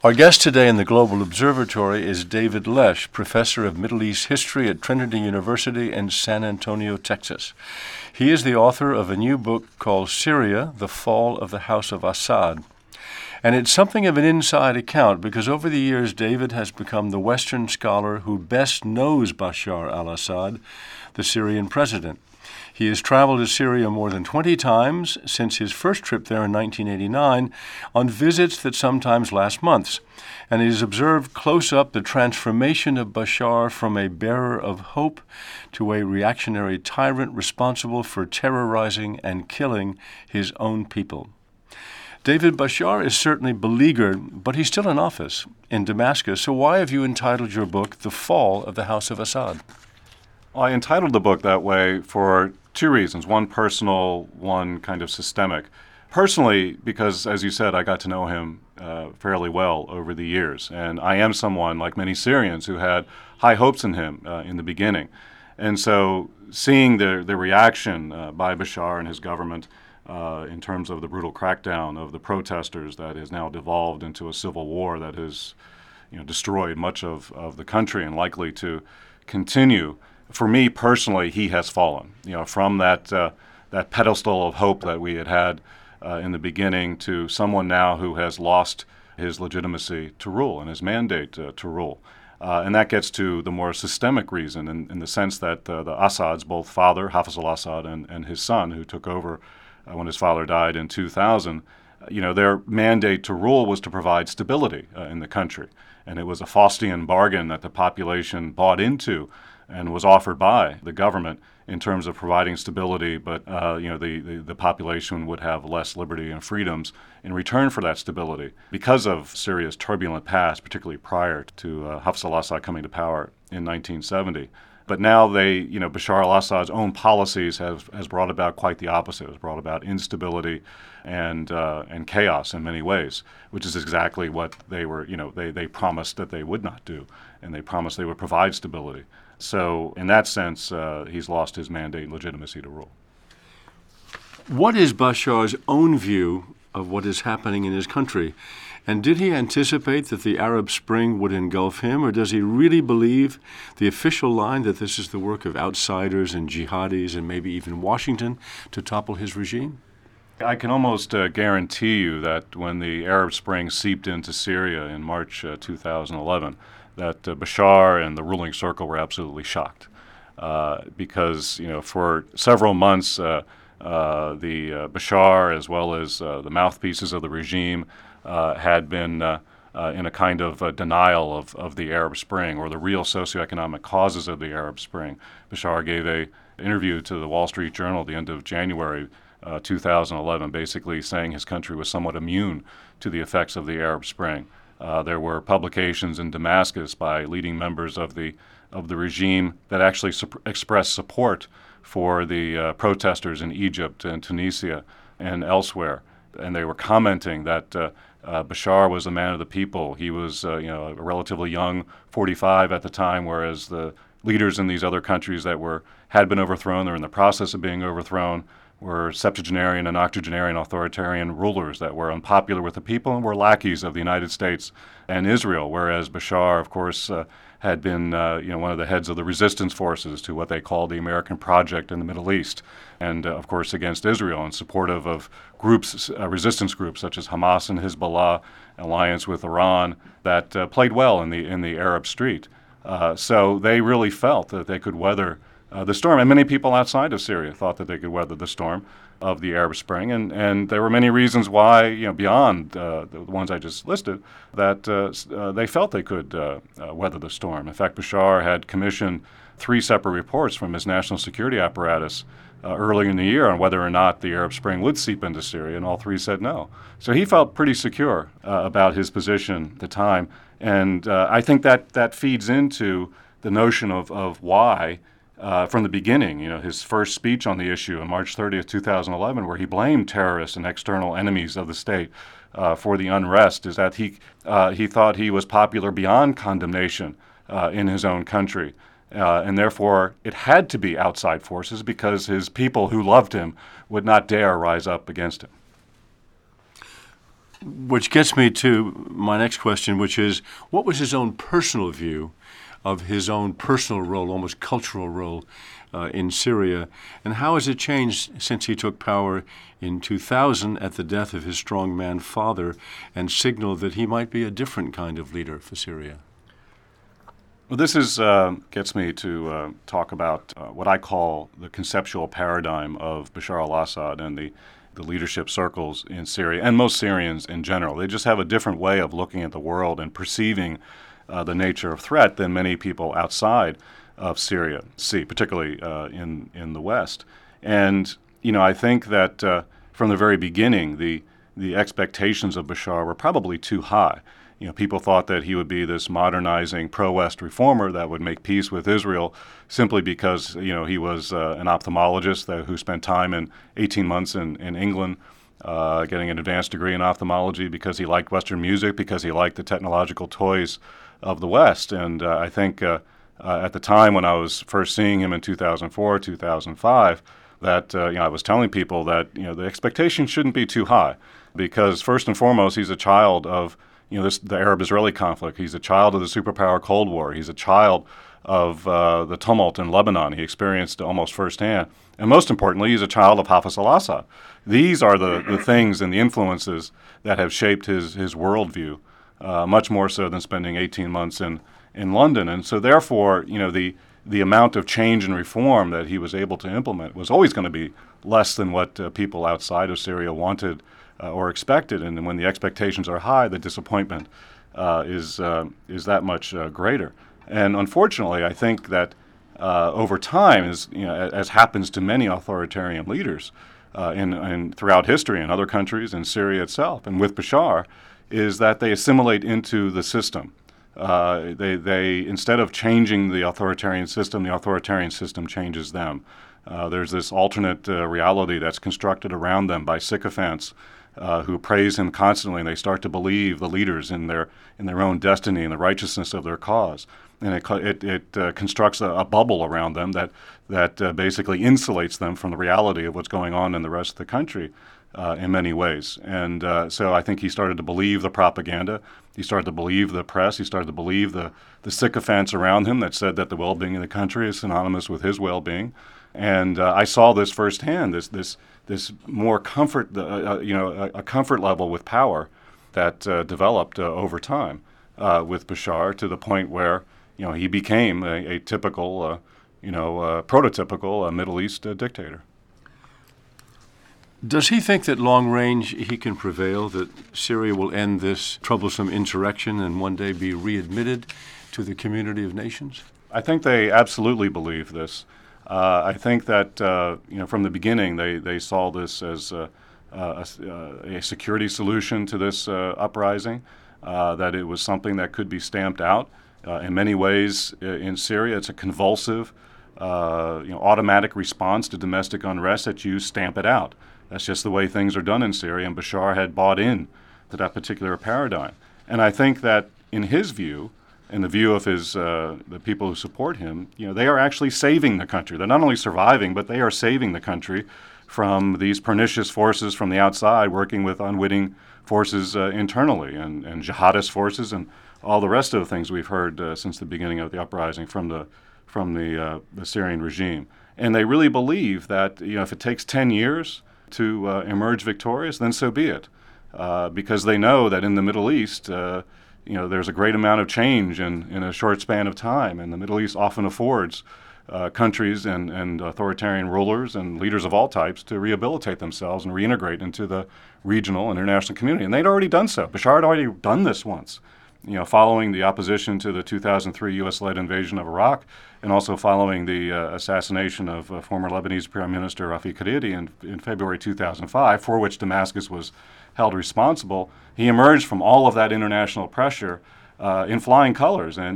Our guest today in the Global Observatory is David Lesh, professor of Middle East history at Trinity University in San Antonio, Texas. He is the author of a new book called Syria, The Fall of the House of Assad. And it's something of an inside account because over the years, David has become the Western scholar who best knows Bashar al-Assad, the Syrian president. He has traveled to Syria more than 20 times since his first trip there in 1989 on visits that sometimes last months, and he has observed close up the transformation of Bashar from a bearer of hope to a reactionary tyrant responsible for terrorizing and killing his own people. David, Bashar is certainly beleaguered, but he's still in office in Damascus, so why have you entitled your book The Fall of the House of Assad? Well, I entitled the book that way for two reasons, one personal, one kind of systemic. Personally, because, as you said, I got to know him fairly well over the years, and I am someone, like many Syrians, who had high hopes in him in the beginning. And so seeing the reaction by Bashar and his government in terms of the brutal crackdown of the protesters that has now devolved into a civil war that has destroyed much of the country and likely to continue, for me personally, he has fallen. From that pedestal of hope that we had in the beginning to someone now who has lost his legitimacy to rule and his mandate to rule. And that gets to the more systemic reason in the sense that the Assads, both father, Hafez al-Assad, and his son, who took over when his father died in 2000, their mandate to rule was to provide stability in the country. And it was a Faustian bargain that the population bought into and was offered by the government in terms of providing stability, but the population would have less liberty and freedoms in return for that stability because of Syria's turbulent past, particularly prior to Hafez al-Assad coming to power in 1970. But now Bashar al-Assad's own policies has brought about quite the opposite. It has brought about instability and chaos in many ways, which is exactly what they were, they promised that they would not do, and they promised they would provide stability. So in that sense, he's lost his mandate and legitimacy to rule. What is Bashar's own view of what is happening in his country? And did he anticipate that the Arab Spring would engulf him, or does he really believe the official line that this is the work of outsiders and jihadis and maybe even Washington to topple his regime? I can almost guarantee you that when the Arab Spring seeped into Syria in March 2011, that Bashar and the ruling circle were absolutely shocked because, for several months, the Bashar, as well as the mouthpieces of the regime, had been in a kind of denial of the Arab Spring or the real socioeconomic causes of the Arab Spring. Bashar gave an interview to the Wall Street Journal at the end of January 2011, basically saying his country was somewhat immune to the effects of the Arab Spring. There were publications in Damascus by leading members of the regime that actually expressed support for the protesters in Egypt and Tunisia and elsewhere, and they were commenting that Bashar was a man of the people. He was, a relatively young 45 at the time, whereas the leaders in these other countries that had been overthrown or in the process of being overthrown were septuagenarian and octogenarian authoritarian rulers that were unpopular with the people and were lackeys of the United States and Israel, whereas Bashar, of course, had been one of the heads of the resistance forces to what they called the American Project in the Middle East, and of course against Israel and supportive of groups, resistance groups such as Hamas and Hezbollah, alliance with Iran, that played well in the Arab street. So they really felt that they could weather the storm, and many people outside of Syria thought that they could weather the storm of the Arab Spring, and there were many reasons why, beyond the ones I just listed, that they felt they could weather the storm. In fact, Bashar had commissioned 3 separate reports from his national security apparatus earlier in the year on whether or not the Arab Spring would seep into Syria, and all 3 said no. So he felt pretty secure about his position at the time, and I think that feeds into the notion of why from the beginning, his first speech on the issue on March 30th, 2011, where he blamed terrorists and external enemies of the state for the unrest, is that he thought he was popular beyond condemnation in his own country. And therefore, it had to be outside forces because his people who loved him would not dare rise up against him. Which gets me to my next question, which is, what was his own personal view of his own personal role, almost cultural role, in Syria, and how has it changed since he took power in 2000 at the death of his strongman father and signaled that he might be a different kind of leader for Syria? Well, this gets me to talk about what I call the conceptual paradigm of Bashar al-Assad and the leadership circles in Syria, and most Syrians in general. They just have a different way of looking at the world and perceiving the nature of threat than many people outside of Syria see, particularly in the West. And, I think that from the very beginning, the expectations of Bashar were probably too high. People thought that he would be this modernizing pro-West reformer that would make peace with Israel simply because, he was an ophthalmologist who spent time in 18 months in England getting an advanced degree in ophthalmology, because he liked Western music, because he liked the technological toys of the West. And I think at the time when I was first seeing him in 2004, 2005, that I was telling people that the expectation shouldn't be too high, because first and foremost he's a child of the Arab-Israeli conflict. He's a child of the superpower Cold War. He's a child of the tumult in Lebanon. He experienced almost firsthand. And most importantly, he's a child of Hafez al-Assad. These are the things and the influences that have shaped his worldview, much more so than spending 18 months in London. And so therefore, the amount of change and reform that he was able to implement was always going to be less than what people outside of Syria wanted or expected. And when the expectations are high, the disappointment is that much greater. And unfortunately, I think that over time, as happens to many authoritarian leaders in throughout history in other countries, in Syria itself, and with Bashar, is that they assimilate into the system. They instead of changing the authoritarian system changes them. There's this alternate reality that's constructed around them by sycophants who praise him constantly, and they start to believe the leaders in their own destiny and the righteousness of their cause. And it constructs a bubble around them that basically insulates them from the reality of what's going on in the rest of the country in many ways. And so I think he started to believe the propaganda. He started to believe the press. He started to believe the sycophants around him that said that the well-being of the country is synonymous with his well-being. And I saw this firsthand. This more comfort, a comfort level with power that developed over time with Bashar, to the point where he became a typical, prototypical Middle East dictator. Does he think that long range he can prevail, that Syria will end this troublesome insurrection and one day be readmitted to the community of nations? I think they absolutely believe this. I think that from the beginning they saw this as a security solution to this uprising, that it was something that could be stamped out. In many ways, in Syria, it's a convulsive, automatic response to domestic unrest that you stamp it out. That's just the way things are done in Syria, and Bashar had bought in to that particular paradigm. And I think that in his view, in the view of the people who support him, they are actually saving the country. They're not only surviving, but they are saving the country from these pernicious forces from the outside, working with unwitting forces internally, and jihadist forces, and all the rest of the things we've heard since the beginning of the uprising from the Syrian regime. And they really believe that if it takes 10 years to emerge victorious, then so be it, because they know that in the Middle East, there's a great amount of change in a short span of time, and the Middle East often affords countries and authoritarian rulers and leaders of all types to rehabilitate themselves and reintegrate into the regional and international community. And they'd already done so. Bashar had already done this once, following the opposition to the 2003 U.S.-led invasion of Iraq, and also following the assassination of former Lebanese Prime Minister Rafiq Hariri in February 2005, for which Damascus was held responsible. He emerged from all of that international pressure in flying colors, and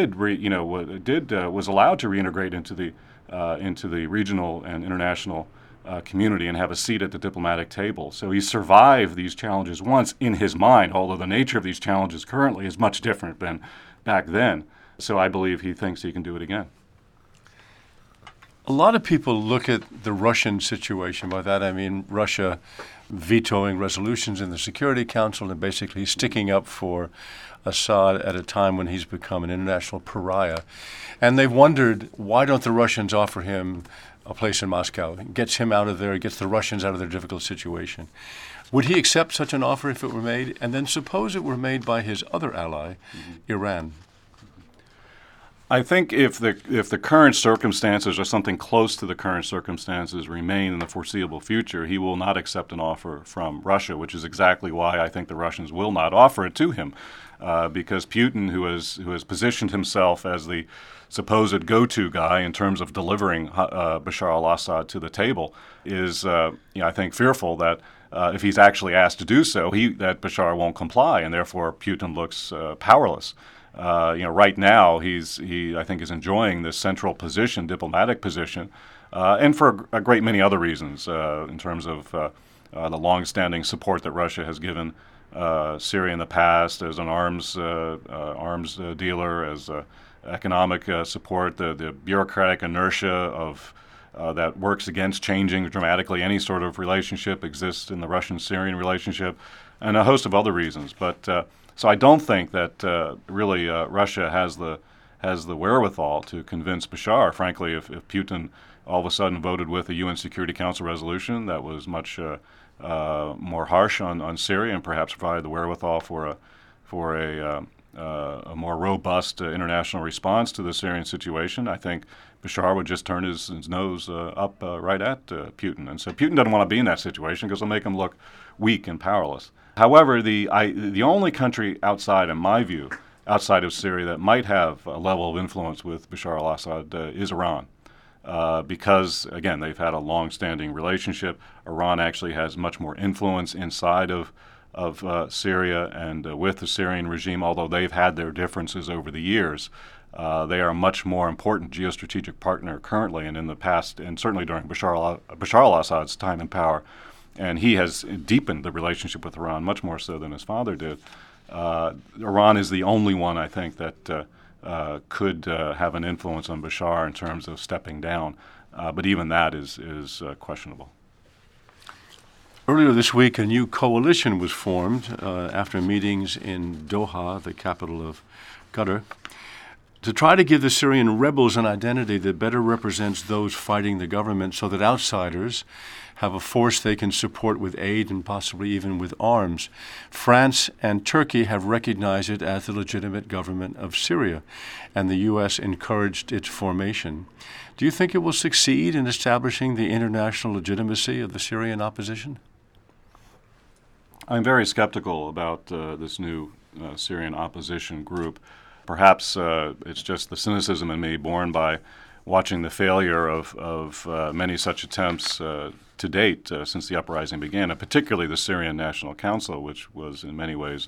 was allowed to reintegrate into the regional and international community and have a seat at the diplomatic table. So he survived these challenges once in his mind, although the nature of these challenges currently is much different than back then. So I believe he thinks he can do it again. A lot of people look at the Russian situation. By that I mean Russia vetoing resolutions in the Security Council and basically sticking up for Assad at a time when he's become an international pariah. And they've wondered, why don't the Russians offer him a place in Moscow? It gets him out of there, gets the Russians out of their difficult situation. Would he accept such an offer if it were made? And then suppose it were made by his other ally, Iran. I think if the current circumstances or something close to the current circumstances remain in the foreseeable future, he will not accept an offer from Russia, which is exactly why I think the Russians will not offer it to him, because Putin, who has positioned himself as the supposed go-to guy in terms of delivering Bashar al-Assad to the table, is I think fearful that if he's actually asked to do so, that Bashar won't comply, and therefore Putin looks powerless. Right now he I think is enjoying this central position, diplomatic position, and for a great many other reasons in terms of the long-standing support that Russia has given Syria in the past as an arms dealer, as economic support, the bureaucratic inertia of that works against changing dramatically any sort of relationship exists in the Russian-Syrian relationship, and a host of other reasons, but. So I don't think that really Russia has the wherewithal to convince Bashar. Frankly, if Putin all of a sudden voted with a UN Security Council resolution that was much more harsh on Syria and perhaps provided the wherewithal for a more robust international response to the Syrian situation, I think Bashar would just turn his nose up right at Putin. And so Putin doesn't want to be in that situation because it'll make him look weak and powerless. However, the only country outside, in my view, outside of Syria that might have a level of influence with Bashar al-Assad is Iran. Because, again, they've had a long-standing relationship. Iran actually has much more influence inside of Syria and with the Syrian regime, although they've had their differences over the years. They are a much more important geostrategic partner currently and in the past, and certainly during Bashar al-Assad's time in power. And he has deepened the relationship with Iran much more so than his father did. Iran is the only one, I think, that could have an influence on Bashar in terms of stepping down. But even that is questionable. Earlier this week, a new coalition was formed after meetings in Doha, the capital of Qatar, to try to give the Syrian rebels an identity that better represents those fighting the government so that outsiders have a force they can support with aid and possibly even with arms. France and Turkey have recognized it as the legitimate government of Syria, and the U.S. encouraged its formation. Do you think it will succeed in establishing the international legitimacy of the Syrian opposition? I'm very skeptical about this new Syrian opposition group. Perhaps it's just the cynicism in me born by watching the failure of many such attempts to date since the uprising began, and particularly the Syrian National Council, which was in many ways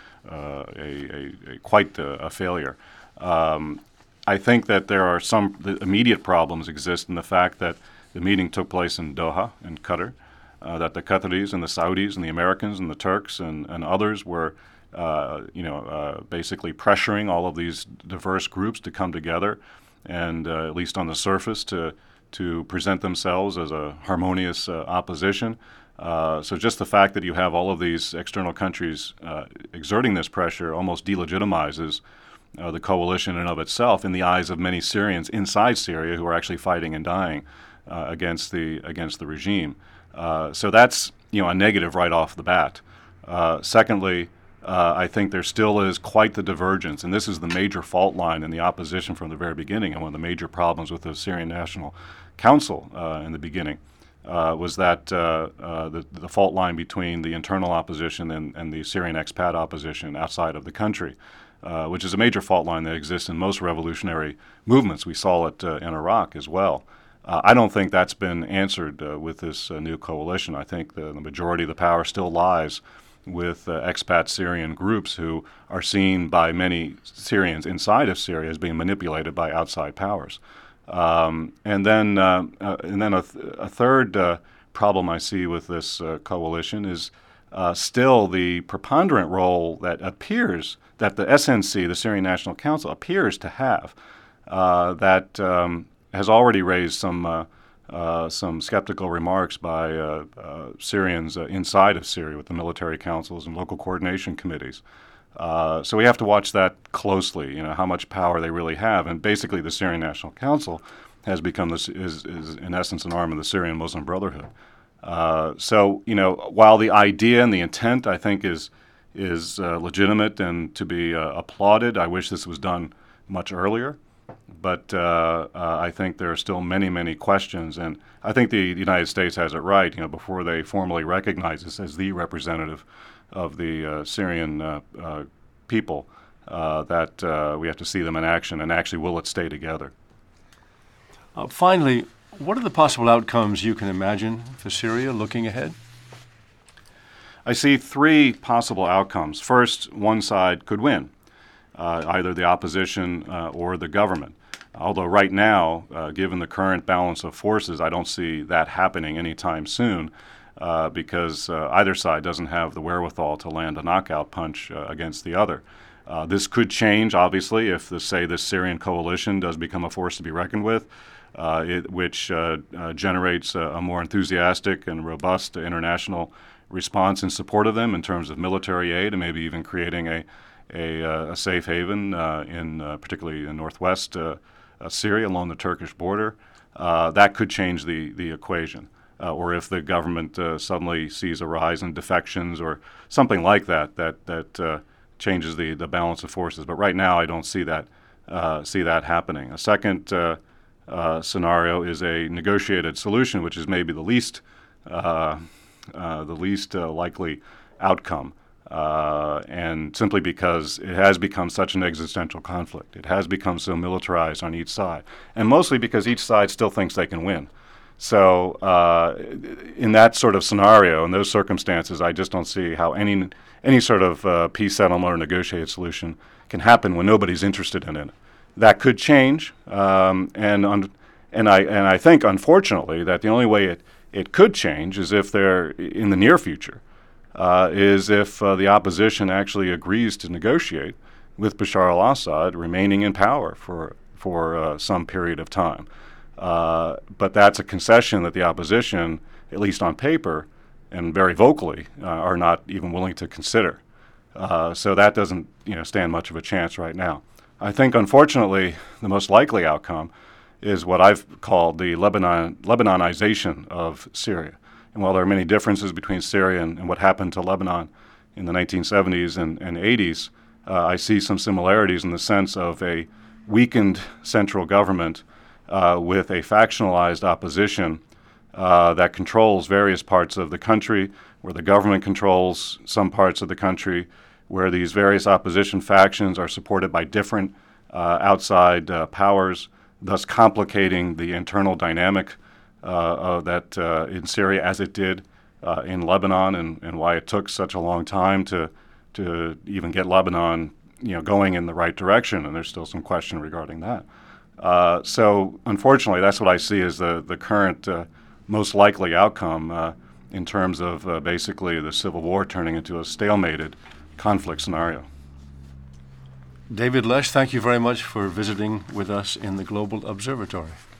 quite a failure. I think that the immediate problems exist in the fact that the meeting took place in Doha, in Qatar, that the Qataris and the Saudis and the Americans and the Turks and others were basically pressuring all of these diverse groups to come together and, at least on the surface, to present themselves as a harmonious opposition. So just the fact that you have all of these external countries exerting this pressure almost delegitimizes the coalition in and of itself in the eyes of many Syrians inside Syria who are actually fighting and dying against the regime. So that's a negative right off the bat. Secondly, I think there still is quite the divergence, and this is the major fault line in the opposition from the very beginning, and one of the major problems with the Syrian National Council in the beginning was that the fault line between the internal opposition and the Syrian expat opposition outside of the country, which is a major fault line that exists in most revolutionary movements. We saw it in Iraq as well. I don't think that's been answered with this new coalition. I think the majority of the power still lies with expat Syrian groups who are seen by many Syrians inside of Syria as being manipulated by outside powers. And then a third problem I see with this coalition is still the preponderant role that appears that the SNC, the Syrian National Council, appears to have. has already raised some skeptical remarks by Syrians inside of Syria with the military councils and local coordination committees. So we have to watch that closely, how much power they really have. And basically the Syrian National Council has become is in essence an arm of the Syrian Muslim Brotherhood. So while the idea and the intent I think is legitimate and to be applauded, I wish this was done much earlier. But I think there are still many, many questions, and I think the United States has it right. Before they formally recognize this as the representative of the Syrian people, that we have to see them in action, and actually will it stay together. Finally, what are the possible outcomes you can imagine for Syria looking ahead? I see three possible outcomes. First, one side could win, either the opposition or the government. Although right now, given the current balance of forces, I don't see that happening anytime soon because either side doesn't have the wherewithal to land a knockout punch against the other. This could change, obviously, if, say, this Syrian coalition does become a force to be reckoned with, which generates a more enthusiastic and robust international response in support of them in terms of military aid and maybe even creating a safe haven particularly in northwest Syria along the Turkish border. That could change the equation. Or if the government suddenly sees a rise in defections or something like that changes the balance of forces. But right now I don't see that happening. A second scenario is a negotiated solution, which is maybe the least likely outcome. And simply because it has become such an existential conflict. It has become so militarized on each side. And mostly because each side still thinks they can win. So in that sort of scenario, in those circumstances, I just don't see how any sort of peace settlement or negotiated solution can happen when nobody's interested in it. That could change, and I think, unfortunately, that the only way it could change is if they're in the near future. Is if the opposition actually agrees to negotiate with Bashar al-Assad remaining in power for some period of time. But that's a concession that the opposition, at least on paper and very vocally, are not even willing to consider. So that doesn't stand much of a chance right now. I think, unfortunately, the most likely outcome is what I've called the Lebanonization of Syria. And while there are many differences between Syria and what happened to Lebanon in the 1970s and 80s, I see some similarities in the sense of a weakened central government with a factionalized opposition that controls various parts of the country, where the government controls some parts of the country, where these various opposition factions are supported by different outside powers, thus complicating the internal dynamic that in Syria, as it did in Lebanon, and why it took such a long time to even get Lebanon, going in the right direction. And there's still some question regarding that. So, unfortunately, that's what I see as the current most likely outcome in terms of basically the civil war turning into a stalemated conflict scenario. David Lesh, thank you very much for visiting with us in the Global Observatory.